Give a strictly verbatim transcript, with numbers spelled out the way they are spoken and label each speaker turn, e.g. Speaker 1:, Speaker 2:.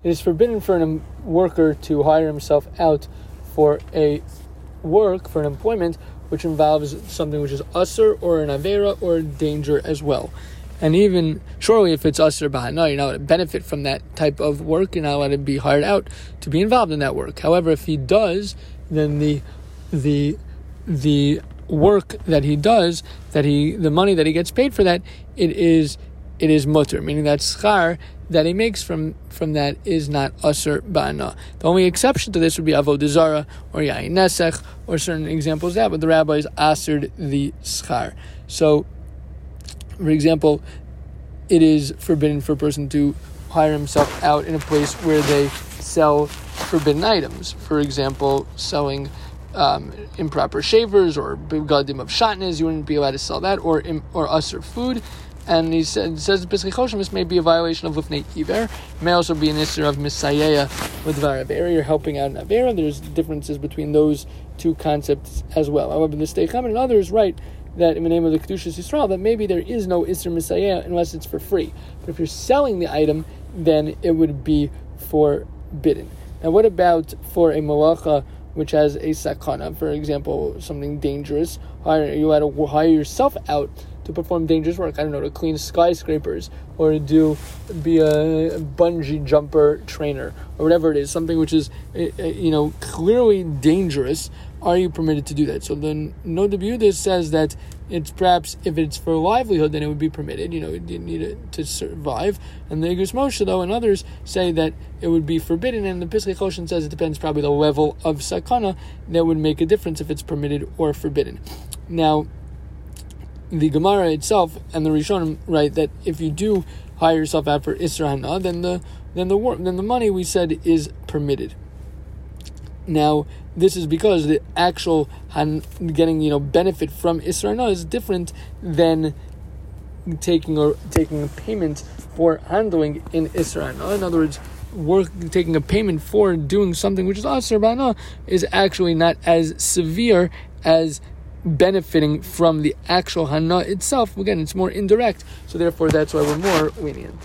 Speaker 1: it is forbidden for a worker to hire himself out for a work, for an employment, which involves something which is usur or an avera or danger as well. And even, surely if it's usur b'hana, you're not allowed to benefit from that type of work, you're not allowed to be hired out to be involved in that work. However, if he does, then the the the work that he does, that he the money that he gets paid for that, it is it is mutter, meaning that schar that he makes from, from that is not usur ba'ana. The only exception to this would be avodah zara or yain nesech or certain examples of that, but the rabbis asered the schar. So, for example, it is forbidden for a person to hire himself out in a place where they sell forbidden items. For example, selling um, improper shavers or begadim of shatnez, you wouldn't be allowed to sell that, or or usur food. And he said, says Pesach Choshim, this may be a violation of Lifnei Iver. It may also be an issur of Misayeya with Var Avera. You're helping out an Avera. There's differences between those two concepts as well. However, the Steicham and others write that in the name of the Kedushas Yisrael, that maybe there is no issur Misayeya unless it's for free. But if you're selling the item, then it would be forbidden. Now, what about for a malacha which has a sakana, for example, something dangerous? Are you allowed to hire yourself out to perform dangerous work? I don't know, to clean skyscrapers, or to do be a bungee jumper trainer, or whatever it is, something which is, you know, clearly dangerous. Are you permitted to do that? So the Noda B'Yehuda says that it's perhaps, if it's for livelihood, then it would be permitted. You know, you need it to survive. And the Igros Moshe, though, and others say that it would be forbidden. And the Pesach Choshim says it depends probably the level of sakana that would make a difference if it's permitted or forbidden. Now, the Gemara itself and the Rishonim write that if you do hire yourself out for Isra Hana, then the then the work, then the money, we said, is permitted. Now, this is because the actual han, getting you know benefit from Isra Hana is different than taking or taking a payment for handling in Isra Hana. In other words, work taking a payment for doing something which is Asur B'Hana is actually not as severe as benefiting from the actual Hana itself. Again, it's more indirect, so therefore that's why we're more lenient.